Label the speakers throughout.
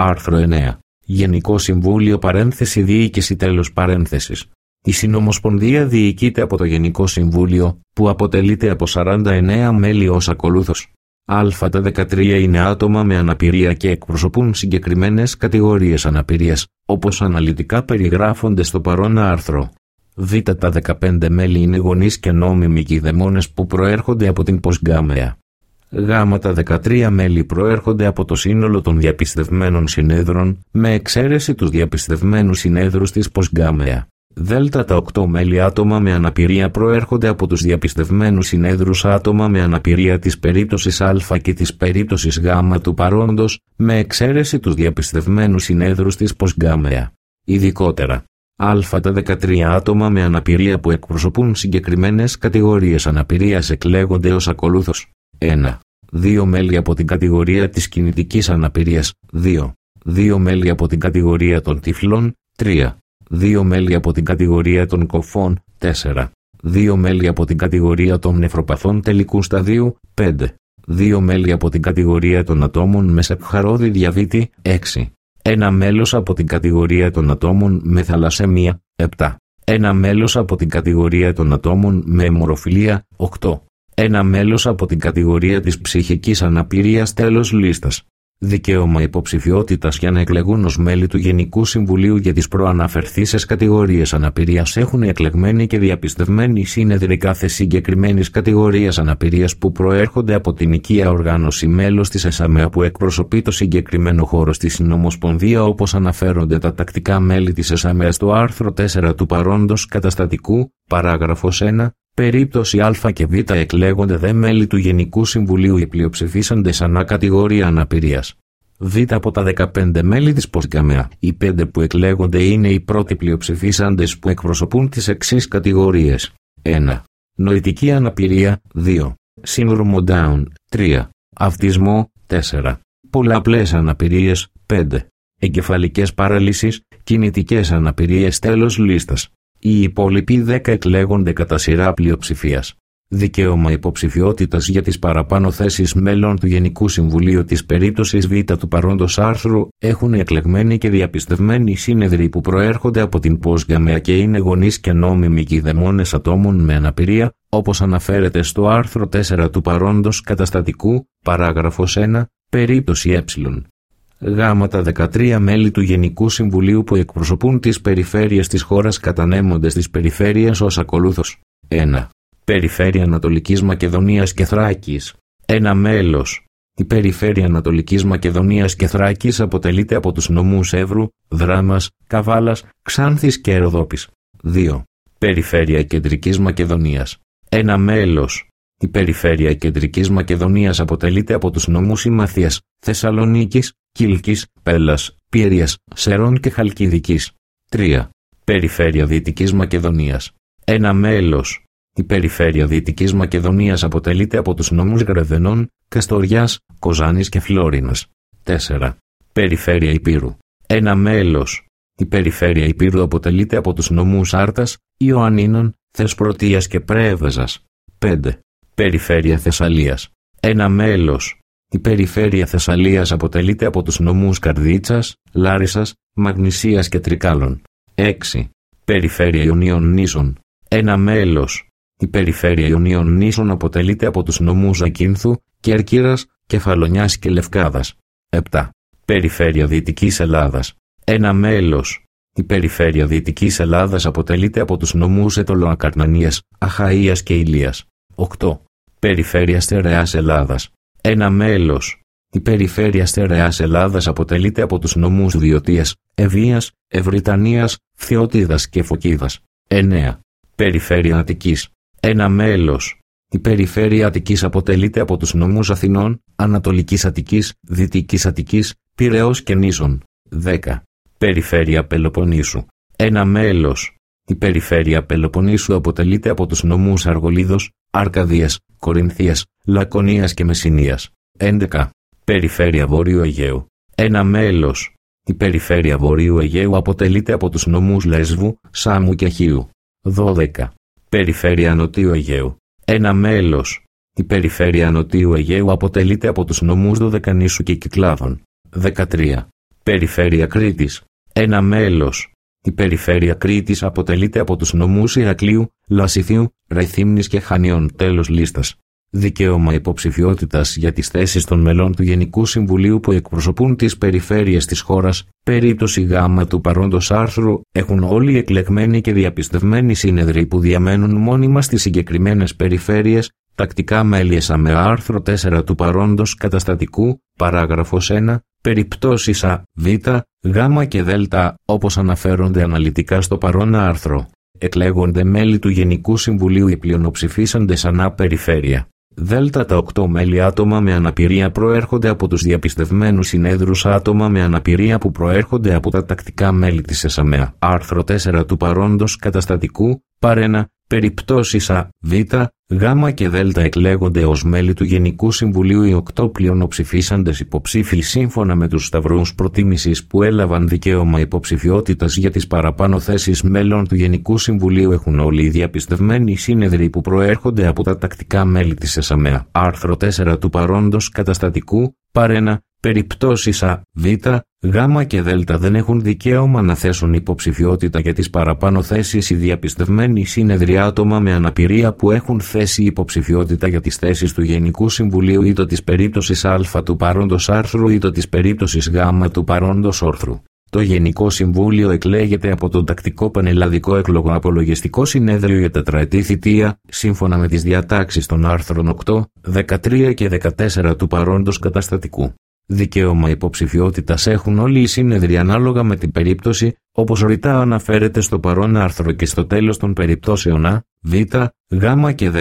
Speaker 1: Άρθρο 9. Γενικό Συμβούλιο παρένθεση Διοίκηση τέλος παρένθεσης. Η Συνομοσπονδία διοικείται από το Γενικό Συμβούλιο, που αποτελείται από 49 μέλη ως ακολούθως. Τα 13 είναι άτομα με αναπηρία και εκπροσωπούν συγκεκριμένες κατηγορίες αναπηρίας, όπως αναλυτικά περιγράφονται στο παρόν άρθρο. Τα 15 μέλη είναι γονείς και νόμιμοι κηδεμόνες που προέρχονται από την Ποσγκάμεα. Τα 13 μέλη προέρχονται από το σύνολο των διαπιστευμένων συνέδρων, με εξαίρεση τους διαπιστευμένους συνέδρους της Ποσγκάμεα. Τα 8 μέλη άτομα με αναπηρία προέρχονται από τους διαπιστευμένους συνέδρους άτομα με αναπηρία της περίπτωσης Α και της περίπτωσης Γ του παρόντος, με εξαίρεση τους διαπιστευμένους συνέδρους της Ποσγκάμεα. Ειδικότερα, τα 13 άτομα με αναπηρία που εκπροσωπούν συγκεκριμένες κατηγορίες αναπηρίας εκλέγονται ως ακολούθως. 1. 2 μέλη από την κατηγορία της κινητικής αναπηρίας. 2. 2 μέλη από την κατηγορία των τυφλών. 3. 2 μέλη από την κατηγορία των κοφών. 4. 2 μέλη από την κατηγορία των νεφροπαθών τελικού σταδίου. 5. 2 μέλη από την κατηγορία των ατόμων με σεπχαρώδη διαβήτη. 6. 1 μέλος από την κατηγορία των ατόμων με θαλασσαιμία. 7. 1 μέλος από την κατηγορία των ατόμων με αιμορροφιλία. 8. 1 μέλος από την κατηγορία της ψυχικής αναπηρίας τέλος λίστας. Δικαίωμα υποψηφιότητας για να εκλεγούν ως μέλη του Γενικού Συμβουλίου για τις προαναφερθήσεις κατηγορίες αναπηρίας έχουν εκλεγμένοι και διαπιστευμένοι σύνεδροι κάθε συγκεκριμένης κατηγορίας αναπηρίας που προέρχονται από την οικία οργάνωση μέλος της ΕΣΑΜΕΑ που εκπροσωπεί το συγκεκριμένο χώρο στη Συνομοσπονδία, όπως αναφέρονται τα τακτικά μέλη της ΕΣΑΜΕΑ στο άρθρο 4 του παρόντος καταστατικού, παράγραφος 1. Περίπτωση Α και Β εκλέγονται δε μέλη του Γενικού Συμβουλίου οι πλειοψηφίσαντες ανά κατηγορία αναπηρίας. Β από τα 15 μέλη της Ποσγκάμεα, οι 5 που εκλέγονται είναι οι πρώτοι πλειοψηφίσαντες που εκπροσωπούν τις εξής κατηγορίες. 1. Νοητική αναπηρία. 2. Σύνδρομο Down. 3. Αυτισμό. 4. Πολλαπλές αναπηρίες. 5. Εγκεφαλικές παραλύσεις, κινητικές αναπηρίες τέλος λίστας. Οι υπόλοιποι 10 εκλέγονται κατά σειρά πλειοψηφίας. Δικαίωμα υποψηφιότητας για τις παραπάνω θέσεις μέλων του Γενικού Συμβουλίου της περίπτωσης Β του παρόντος άρθρου έχουν εκλεγμένοι και διαπιστευμένοι σύνεδροι που προέρχονται από την Ποσγκάμεα και είναι γονείς και νόμιμοι κηδεμόνες ατόμων με αναπηρία, όπως αναφέρεται στο άρθρο 4 του παρόντος καταστατικού, παράγραφος 1, περίπτωση ε. Τα 13 μέλη του Γενικού Συμβουλίου που εκπροσωπούν τις περιφέρειες της χώρας κατανέμονται στις περιφέρειες ως ακολούθως. 1. Περιφέρεια Ανατολικής Μακεδονίας και Θράκης. 1 μέλος. Η Περιφέρεια Ανατολικής Μακεδονίας και Θράκης αποτελείται από τους νομούς Εύρου, Δράμας, Καβάλας, Ξάνθης και Ροδόπης. 2. Περιφέρεια Κεντρικής Μακεδονίας. 1 μέλος. Η Περιφέρεια Κεντρικής Μακεδονίας αποτελείται από τους νομούς Ημαθίας, Θεσσαλονίκης, Κίλκης, Πέλλας, Πιερίας, Σερών και Χαλκιδικής. 3. Περιφέρεια Δυτικής Μακεδονίας. 1 μέλος. Η Περιφέρεια Δυτικής Μακεδονίας αποτελείται από τους νομούς Γρεβενών, Καστοριάς, Κοζάνης και Φλόρινας. 4. Περιφέρεια Ηπείρου. 1 μέλος. Η Περιφέρεια Ηπείρου αποτελείται από τους νομούς Άρτας, Ιωαννίνων, Θεσπρωτείας και Πρέβεζας. 5. Περιφέρεια Θεσσαλίας. 1 μέλος. Η Περιφέρεια Θεσσαλίας αποτελείται από τους νομούς Καρδίτσας, Λάρισσας, Μαγνησίας και Τρικάλων. 6. Περιφέρεια Ιωνίων Νήσων. 1 μέλος. Η Περιφέρεια Ιωνίων Νήσων αποτελείται από τους νομούς Ακίνθου, Κέρκυρας, Κεφαλονιάς και Λευκάδας. 7. Περιφέρεια Δυτικής Ελλάδας. 1 μέλος. Η Περιφέρεια Δυτικής Ελλάδας αποτελείται από τους νομούς Ετωλοακαρνανίας, Αχαΐας και Ηλίας. 8. Περιφέρεια Στερεάς Ελλάδας. 1 μέλος. Η Περιφέρεια Στερεάς Ελλάδας αποτελείται από τους νομούς Διωτίας, Ευβοίας, Ευρυτανίας, Φθιώτιδας και Φωκίδας. 9. Περιφέρεια Αττικής. 1 μέλος. Η Περιφέρεια Αττικής αποτελείται από τους νομούς Αθηνών, Ανατολικής Αττικής, Δυτικής Αττικής, Πειραιώς και Νήσων. 10. Περιφέρεια Πελοποννήσου. 1 μέλος. Η Περιφέρεια Πελοποννήσου αποτελείται από τους νομούς Αργολίδος, Αρκαδίας, Κορινθίας, Λακωνίας και Μεσσηνίας. 11. Περιφέρεια Βορείου Αιγαίου. 1 μέλος. Η Περιφέρεια Βορείου Αιγαίου αποτελείται από τους νομούς Λέσβου, Σάμου και Χίου. 12. Περιφέρεια Νοτίου Αιγαίου. 1 μέλος. Η Περιφέρεια Νοτίου Αιγαίου αποτελείται από τους νομούς Δωδεκανήσου και Κυκλάδων. 13. Περιφέρεια Κρήτης. Ένα μέλος. Η Περιφέρεια Κρήτης αποτελείται από τους νομούς Ηρακλείου, Λασιθίου, Ρεθύμνης και Χανιών. Τέλος λίστας. Δικαίωμα υποψηφιότητας για τις θέσεις των μελών του Γενικού Συμβουλίου που εκπροσωπούν τις περιφέρειες της χώρας. Περίπτωση Γ του παρόντος άρθρου έχουν όλοι οι εκλεγμένοι και διαπιστευμένοι σύνεδροι που διαμένουν μόνιμα στις συγκεκριμένες περιφέρειες. Τακτικά μέλη ΕΣΑΜΕ. Άρθρο 4 του παρόντος καταστατικού, παράγραφος 1, περιπτώσεις Α, Β, Γ και Δ, όπως αναφέρονται αναλυτικά στο παρόν άρθρο. Εκλέγονται μέλη του Γενικού Συμβουλίου οι πλειονοψηφίσαντες ανά περιφέρεια. Δέλτα τα 8 μέλη άτομα με αναπηρία προέρχονται από τους διαπιστευμένους συνέδρους άτομα με αναπηρία που προέρχονται από τα τακτικά μέλη της ΕΣΑΜΕΑ. Άρθρο 4 του παρόντος καταστατικού, παρένα, περιπτώσεις Α, Β, Γ και Δ εκλέγονται ως μέλη του Γενικού Συμβουλίου οι 8 πλειονοψηφίσαντες υποψήφοι σύμφωνα με τους σταυρούς προτίμησης που έλαβαν δικαίωμα υποψηφιότητας για τις παραπάνω θέσεις μέλων του Γενικού Συμβουλίου έχουν όλοι οι διαπιστευμένοι σύνεδροι που προέρχονται από τα τακτικά μέλη της ΕΣΑΜΕΑ. Άρθρο 4 του παρόντος καταστατικού, παρένα, περιπτώσεις Α, Β, Γ και Δ δεν έχουν δικαίωμα να θέσουν υποψηφιότητα για τις παραπάνω θέσεις οι διαπιστευμένοι σύνεδροι άτομα με αναπηρία που έχουν θέσει υποψηφιότητα για τις θέσεις του Γενικού Συμβουλίου είτε της περίπτωσης Α του παρόντος άρθρου είτε της περίπτωσης Γ του παρόντος όρθρου. Το Γενικό Συμβούλιο εκλέγεται από το Τακτικό Πανελλαδικό Εκλογοαπολογιστικό Συνέδριο για τετραετή θητεία, σύμφωνα με τις διατάξεις των άρθρων 8, 13 και 14 του παρόντος καταστατικού. Δικαίωμα υποψηφιότητας έχουν όλοι οι σύνεδροι ανάλογα με την περίπτωση, όπως ρητά αναφέρεται στο παρόν άρθρο και στο τέλος των περιπτώσεων Α, Β, Γ και Δ.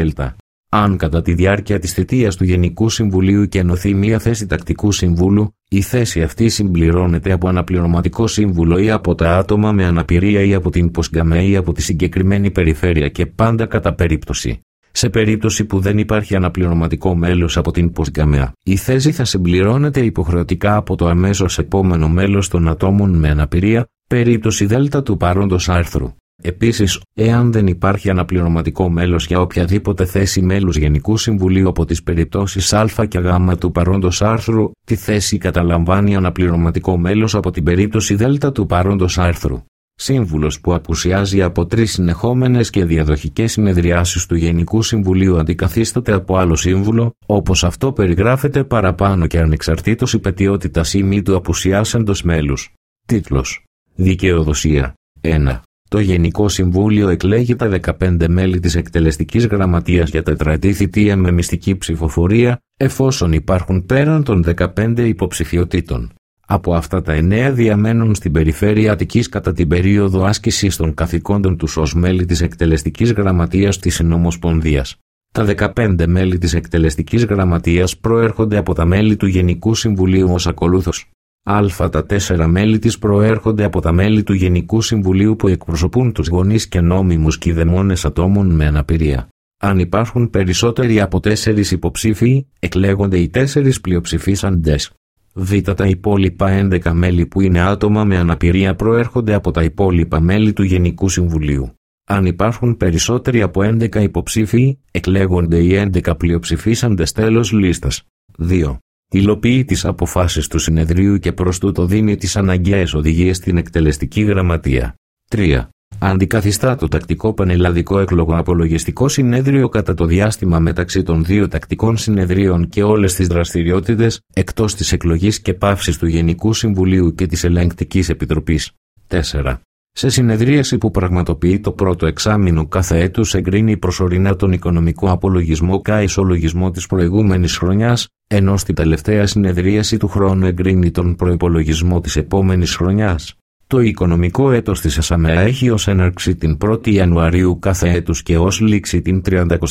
Speaker 1: Αν κατά τη διάρκεια της θητείας του Γενικού Συμβουλίου κενωθεί μία θέση τακτικού συμβούλου, η θέση αυτή συμπληρώνεται από αναπληρωματικό σύμβουλο ή από τα άτομα με αναπηρία ή από την ΠΟΣΓΑΜΕ ή από τη συγκεκριμένη περιφέρεια και πάντα κατά περίπτωση. Σε περίπτωση που δεν υπάρχει αναπληρωματικό μέλος από την ΠΟΣΓΑΜΕΑ, η θέση θα συμπληρώνεται υποχρεωτικά από το αμέσως επόμενο μέλος των ατόμων με αναπηρία, περίπτωση Δ του παρόντος άρθρου. Επίσης, εάν δεν υπάρχει αναπληρωματικό μέλος για οποιαδήποτε θέση μέλους Γενικού Συμβουλίου από τις περιπτώσεις Α και Γ του παρόντος άρθρου, τη θέση καταλαμβάνει αναπληρωματικό μέλος από την περίπτωση Δ του παρόντος άρθρου. Σύμβουλος που απουσιάζει από 3 συνεχόμενες και διαδοχικές συνεδριάσεις του Γενικού Συμβουλίου αντικαθίσταται από άλλο σύμβουλο, όπως αυτό περιγράφεται παραπάνω και ανεξαρτήτως υπετιότητας ή μη του απουσιάσαντος μέλους. Τίτλος. Δικαιοδοσία. 1. Το Γενικό Συμβούλιο εκλέγει τα 15 μέλη της εκτελεστικής γραμματείας για τετραετή θητεία με μυστική ψηφοφορία, εφόσον υπάρχουν πέραν των 15 υποψηφιωτήτων. Από αυτά τα 9 διαμένουν στην περιφέρεια Αττικής κατά την περίοδο άσκησης των καθηκόντων τους ως μέλη της εκτελεστικής γραμματείας της Συνομοσπονδίας. Τα 15 μέλη της εκτελεστικής γραμματείας προέρχονται από τα μέλη του Γενικού Συμβουλίου ως ακολούθως. Α. Τα 4 μέλη της προέρχονται από τα μέλη του Γενικού Συμβουλίου που εκπροσωπούν τους γονείς και νόμιμους κηδεμόνες ατόμων με αναπηρία. Αν υπάρχουν περισσότεροι από 4 υποψήφοι, εκλέγονται οι 4 πλειοψηφίσαντες. Β. Τα υπόλοιπα 11 μέλη που είναι άτομα με αναπηρία προέρχονται από τα υπόλοιπα μέλη του Γενικού Συμβουλίου. Αν υπάρχουν περισσότεροι από 11 υποψήφοι, εκλέγονται οι 11 πλειοψηφίσαντες. Τέλος λίστας. 2. Υλοποιεί τις αποφάσεις του συνεδρίου και προς τούτο δίνει τις αναγκαίες οδηγίες στην εκτελεστική γραμματεία. 3. Αντικαθιστά το Τακτικό Πανελλαδικό Εκλογοαπολογιστικό Συνέδριο κατά το διάστημα μεταξύ των 2 τακτικών συνεδρίων και όλες τις δραστηριότητες, εκτός της εκλογής και παύσης του Γενικού Συμβουλίου και της Ελεγκτικής Επιτροπής. 4. Σε συνεδρίαση που πραγματοποιεί το πρώτο εξάμηνο κάθε έτους εγκρίνει προσωρινά τον οικονομικό απολογισμό και ισολογισμό της προηγούμενης χρονιάς, ενώ στη τελευταία συνεδρίαση του χρόνου εγκρίνει τον προϋπολογισμό της επόμενης χρονιάς. Το οικονομικό έτος της ΕΣΑΜΕΑ έχει ως έναρξη την 1η Ιανουαρίου κάθε έτους και ως λήξη την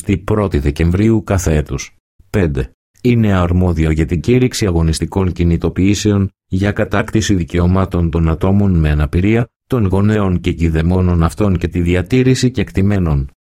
Speaker 1: 31η Δεκεμβρίου κάθε έτους. 5. Είναι αρμόδιο για την κήρυξη αγωνιστικών κινητοποιήσεων για κατάκτηση δικαιωμάτων των ατόμων με αναπηρία, των γονέων και κηδεμόνων αυτών και τη διατήρηση κεκτημένων.